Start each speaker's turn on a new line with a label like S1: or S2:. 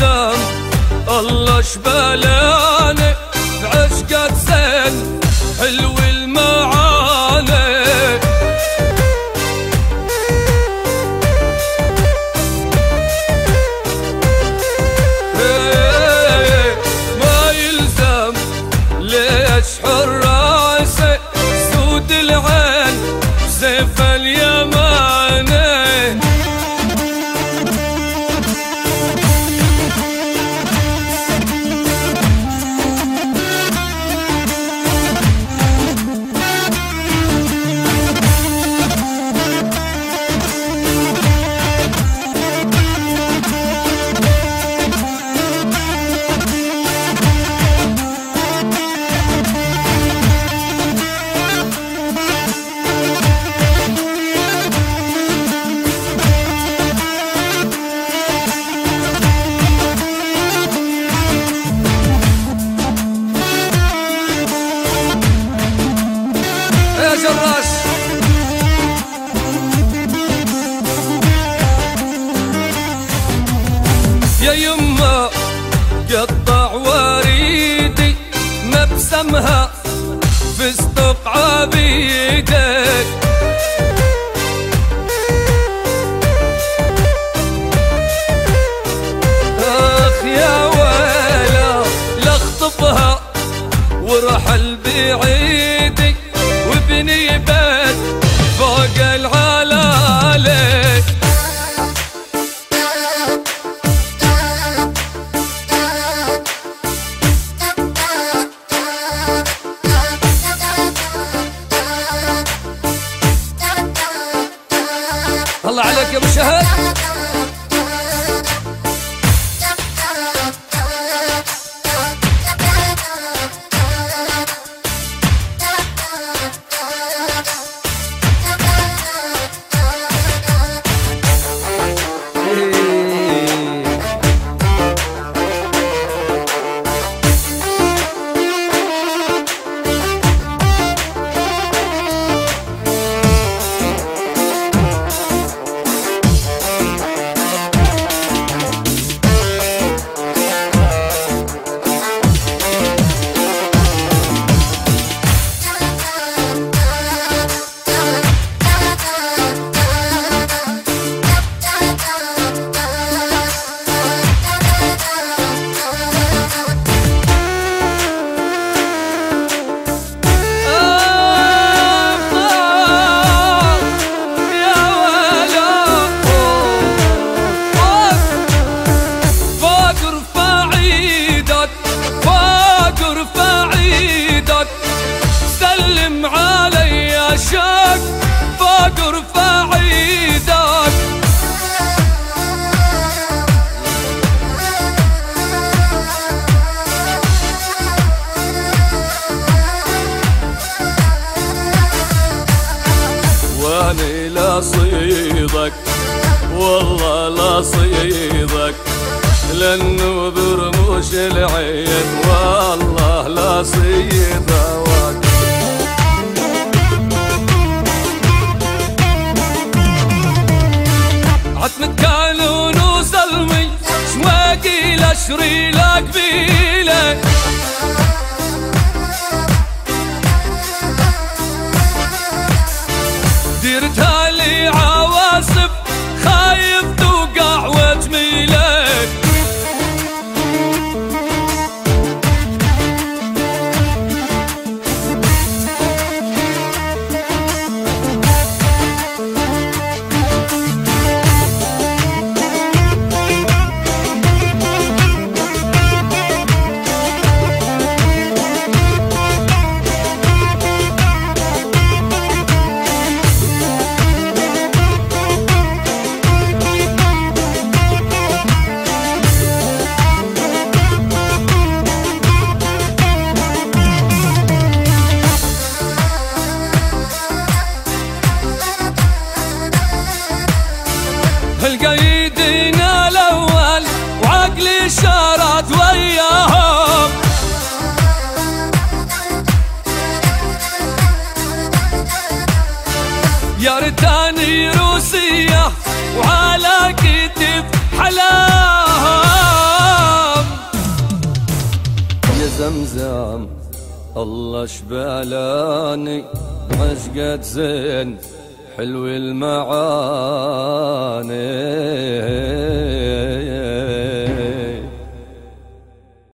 S1: يلزم الله شبلاني بعشقة زين حلو المعاني. ما يلزم ليش حراسي سود العين سيف اليماني. جراش يا يما قطع وريدي مبسمها فستق عبيدك. اخ يا ويلا لاخطفها ورحل بعيدي وابني بيت فوق العلالي. الله عليك يا ابو شهد. سلم علي يا شاق فوق ارفع ايدك. واني لا صيدك والله لا صيدك لانه برموش العين والله لا صيدك. عتمك كانون وسلمي شواقي لاشري لقبيلك. ديرتها لي عواصف خايف توقع وتميلك. القايدين الاول وعقلي شارت وياهم. يا ريتاني روسية وعلى كتف حلاها. زمزم الله شبالاني عشقة زين حلو المعاني.